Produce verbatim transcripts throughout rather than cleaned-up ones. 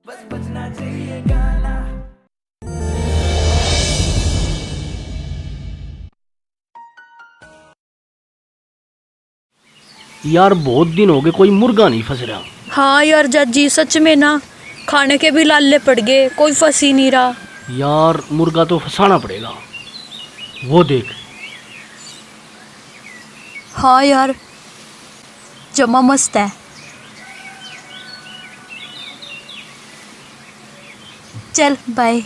बस बजना चाहिए गाना। यार बहुत दिन हो गए कोई मुर्गा नहीं फंस रहा। हाँ यार जज्जी सच में ना, खाने के भी लाले पड़ गए, कोई फंस ही नहीं रहा। यार मुर्गा तो फंसाना पड़ेगा। वो देख। हाँ यार जमा मस्त है। चल बाय।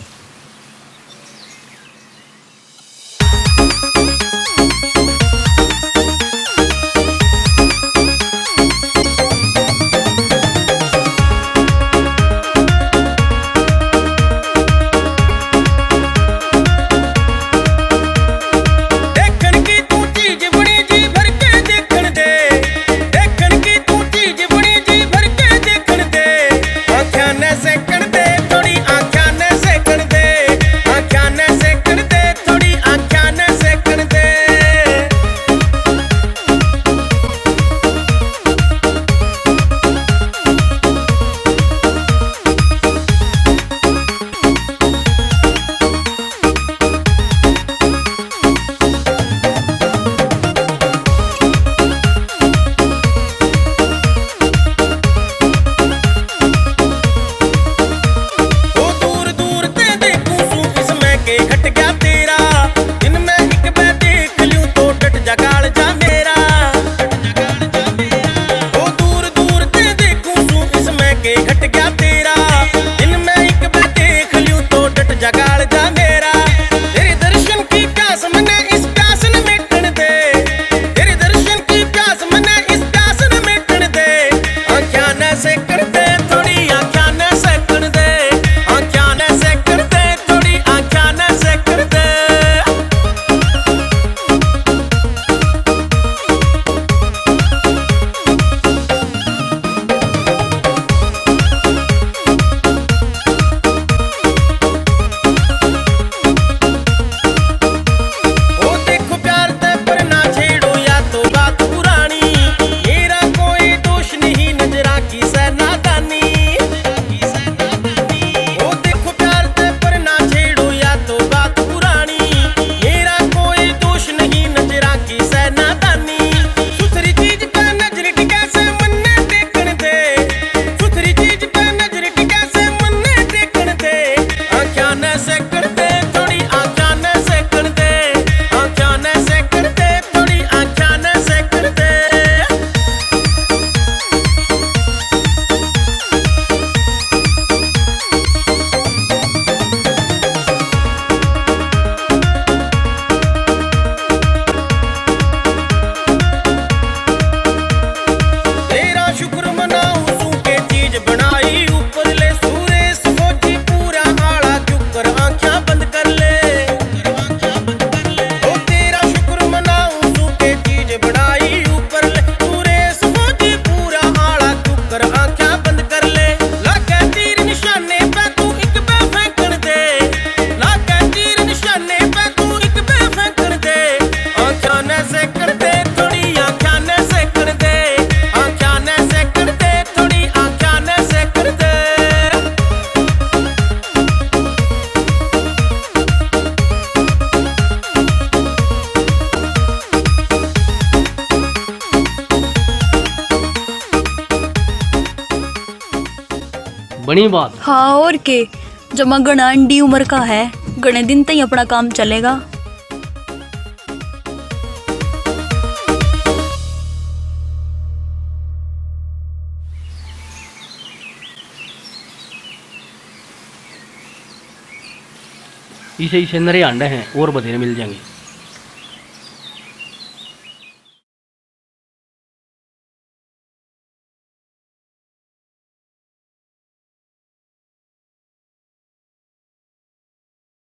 बड़ी बात। हाँ और के, जमा गणा अंडी उम्र का है, गणे दिन तक अपना काम चलेगा। इसे इसे नरे अंडे हैं और बधेरे मिल जाएंगे।